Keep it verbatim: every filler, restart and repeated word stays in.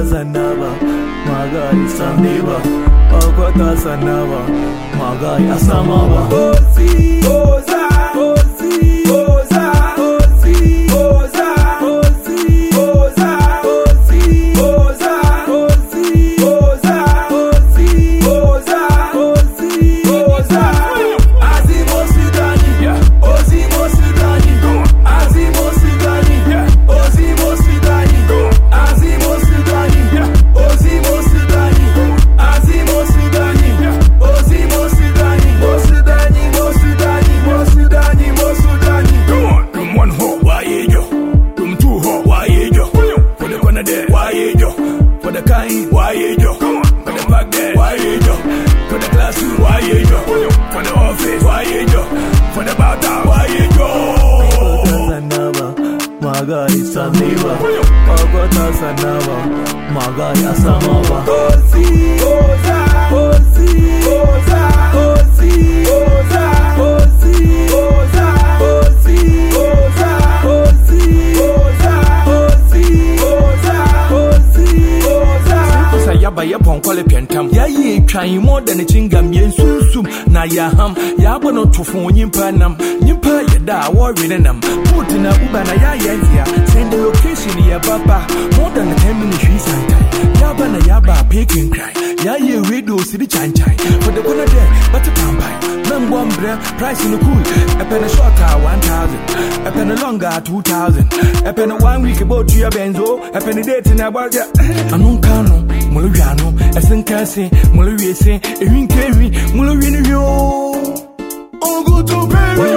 Sanaba, my guy Saneba, Okota Sanaba, my guy Asamaba. Ozi, Oza, Ozi, Oza, Ozi, Oza, Ozi, Oza, Ozi, Oza, Ozi, Oza, Ozi, Oza, Ozi, Oza. Azimo Sidani, Ozimo Sidani, Azimo Sidani, Ozimo Sidani, Azimo Sidani, Ozimo Sidani, Azimo Sidani, Ozimo Sidani, Mosidani, Mosidani, Mosidani, Mosidani. Come on, come one ho, why yo? Come two ho, why yo? For the corner there, why yo? For the kind, why yo? Come on, for the back there, why yo? For the classroom, why yo? For the office, why yo? For the bar down, why yo? Sanaba, my guy Saneba, Okota Sanaba, my guy Asamaba. Ozi, Oza, Ozi, Oza, Ozi, Oza, Ozi, Oza, Ozi, Oza, Ozi, Oza, Ozi, Oza, Ozi, Oza. Say yaba yapon kwale pentam. Ya ye twan more than a chingam yen susum. Na ya ham, ya bono tofo nyimpa nam. Nyimpa ya da worry nam. Put in a uba na ya yantia. Send the location ya baba. More than a ten minutes she's anti. Yaba na yaba peking cry. Ya ye radio city chan chan. For the corner there, but a campaign. None one brand, price in the cool. A pen a shorter one thousand. A pen a longer two thousand. A pen a one week about to your benzo. A pen a date in a bar. Anunkano, Moluano, a Sankasi, Moluese, a Winkeri, Moluino. Oh, go to Paris.